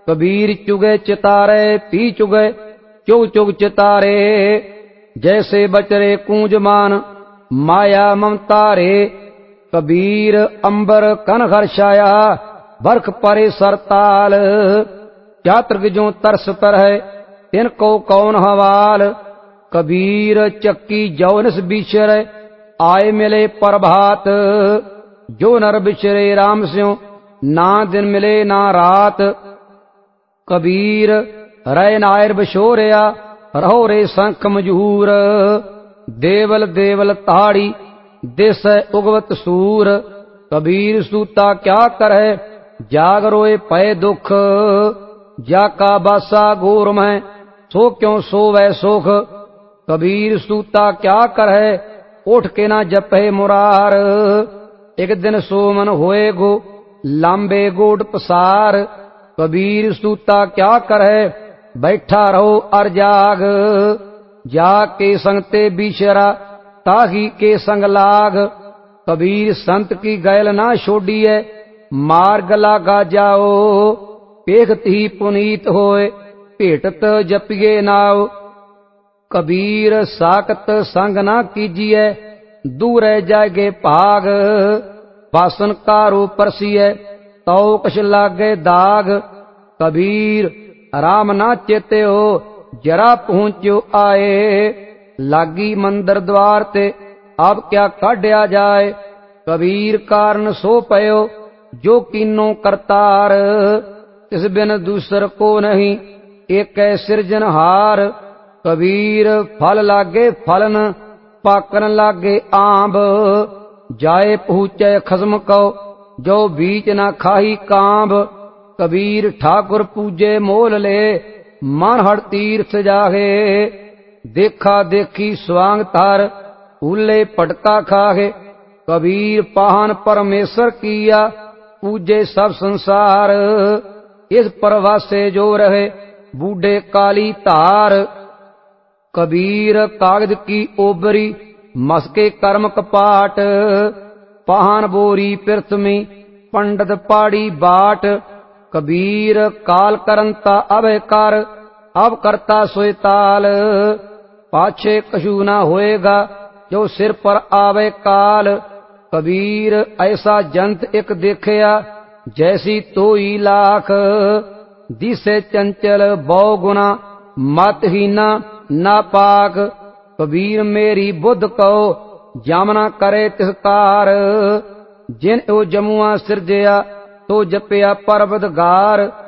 Kabir चुगे चितारे P चुगे चुग चुग चितारे। जैसे बचरे कूंजमान माया ममता रे। कबीर अंबर कन हर्षाया बरख परे सरताल। चातृक जो तरस पर है तिनको कौन हवाल। कबीर चक्की जौनस बिछर आए मिले प्रभात। जो नर बिछरे राम स्यों ना दिन मिले ना रात। कबीर रै नायर बिछोरिया रहो रे शंख मजूर। देवल देवल ताड़ी दिस उगवत सूर। कबीर सूता क्या करे जाग रोए पै दुख। जाका बासा गोर में सो क्यों सोवै सुख। कबीर सूता क्या करे उठ के ना जपे मुरार। एक दिन सोमन होए गो लांबे गोड पसार। कबीर सूता क्या करे बैठा रहो अर जाग। जाके संग ते बिचरा ताही के संग लाग। कबीर संत की गैल ना छोड़िए मार्ग लागा जाओ। पेखत ही पुनीत होए भेटत जपिए नाव। कबीर साकत संग ना कीजिए दूरे जागे भाग। बासन कारो परसिए तो कछ लागे दाग। कबीर राम ना चेते हो जरा पहुंचो आए। लागी मंदिर द्वार ते अब क्या काढ़या जाए। कबीर कारण सो पयो जो कीनो करतार। इस बिन दूसर को नहीं एक सिरजनहार। कबीर फल लागे फलन पाकन लागे आंब। जाए पहुंचे खसम को जो बीच ना खाही कांब। कबीर ठाकुर पूजे मोल ले मन हर तीर्थ जागे। देखा देखी स्वांग तार उल्ले पटका खागे। कबीर पाहन परमेश्वर किया पूजे सब संसार। इस परवासे जो रहे बूढ़े काली धार। कबीर कागज की ओबरी मस्के कर्म कपाट। पाहन बोरी पृथ्वी पंडित पाड़ी बाट। कबीर काल करंता अभय कर अब करता सोए ताल। पाछे कछु ना होएगा जो सिर पर आवे काल। कबीर ऐसा जंत एक देखया जैसी तोई लाख। दिसे चंचल बौ गुना मतहीना नापाक। कबीर मेरी बुद्ध कहो जामना करे तिसकार। जिन ओ जमुआ सिरजया तो जपया परबदगार।